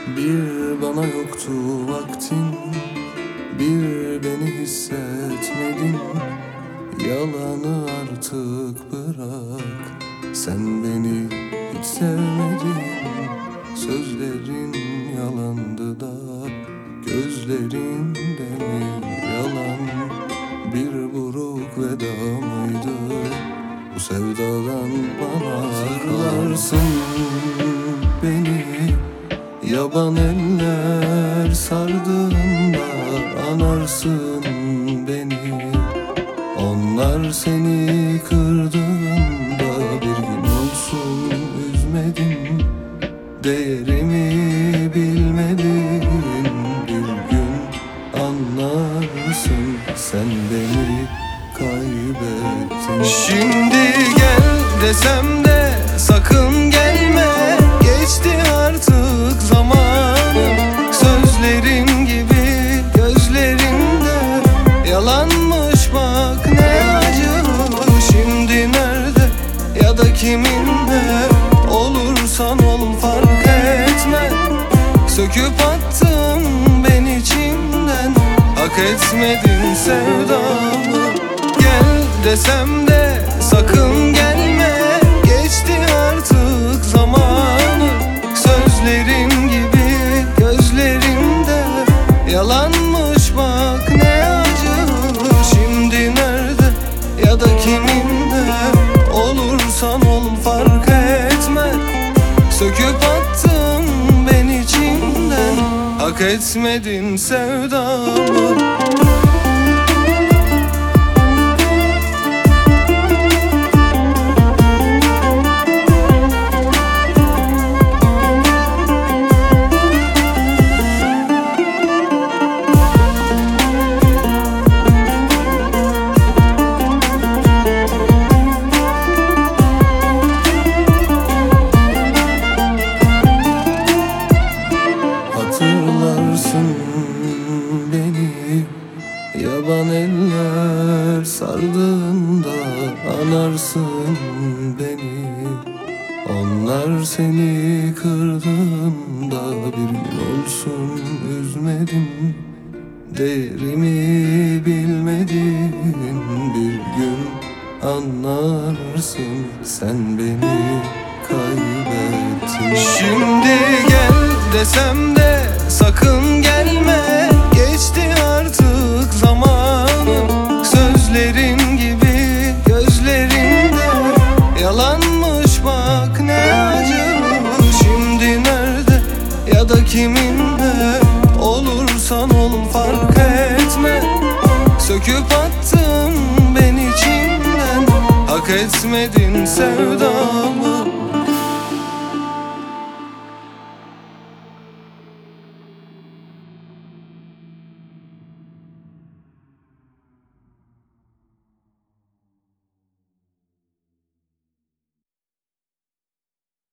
Bir bana yoktu vaktin, bir beni hissetmedin. Yalanı artık bırak, sen beni hiç sevmedin. Sözlerin yalandı da gözlerinde mi yalan? Bir buruk veda mıydı bu sevdadan bana? Hatırlarsın beni, yaban eller sardığında anarsın beni. Onlar seni kırdığında bir gün olsun üzmedin. Değerimi bilmedin, bir gün anlarsın, sen beni kaybettin. Şimdi gel desem de sakın gelme, geçti artık zamanım. Sözlerin gibi gözlerinde yalanmış, bak ne acı. Şimdi nerede ya da kiminle olursan ol fark etme. Söküp attın beni içimden, hak etmedin sevdamı. Gel desem de sakın gelme, geçti artık zamanı. Sözlerin gibi gözlerinde yalanmış, bak ne acı. Şimdi nerede ya da kiminle olursan ol fark etme. Söküp attın beni içimden, hak etmedin sevdamı. Hatırlarsın beni, yaban eller sardığında anarsın beni. Onlar seni kırdığında bir gün olsun üzmedim. Değerimi bilmedin, bir gün anlarsın, sen beni kaybettin. Şimdi gel desem de sakın gelme, geçti artık zamanım. Sözlerin gibi gözlerinde yalanmış, bak ne acı. Şimdi nerede ya da kiminle olursan ol fark etme. Söküp attın beni içimden, hak etmedin sevdamı.